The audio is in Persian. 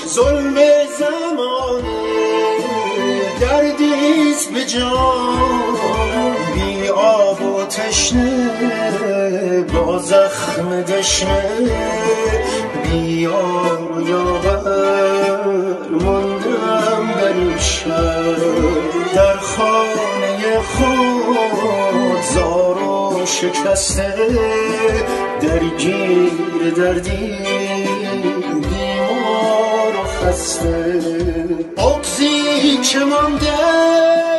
ظلم زمانه دردیست به جان، بی آب و تشنه با زخم دشنه، بی یار و یاور ماندم در این شهر، در خانه خود زار و شکسته، درگیر دردی بیمار و خسته. بغضی که مانده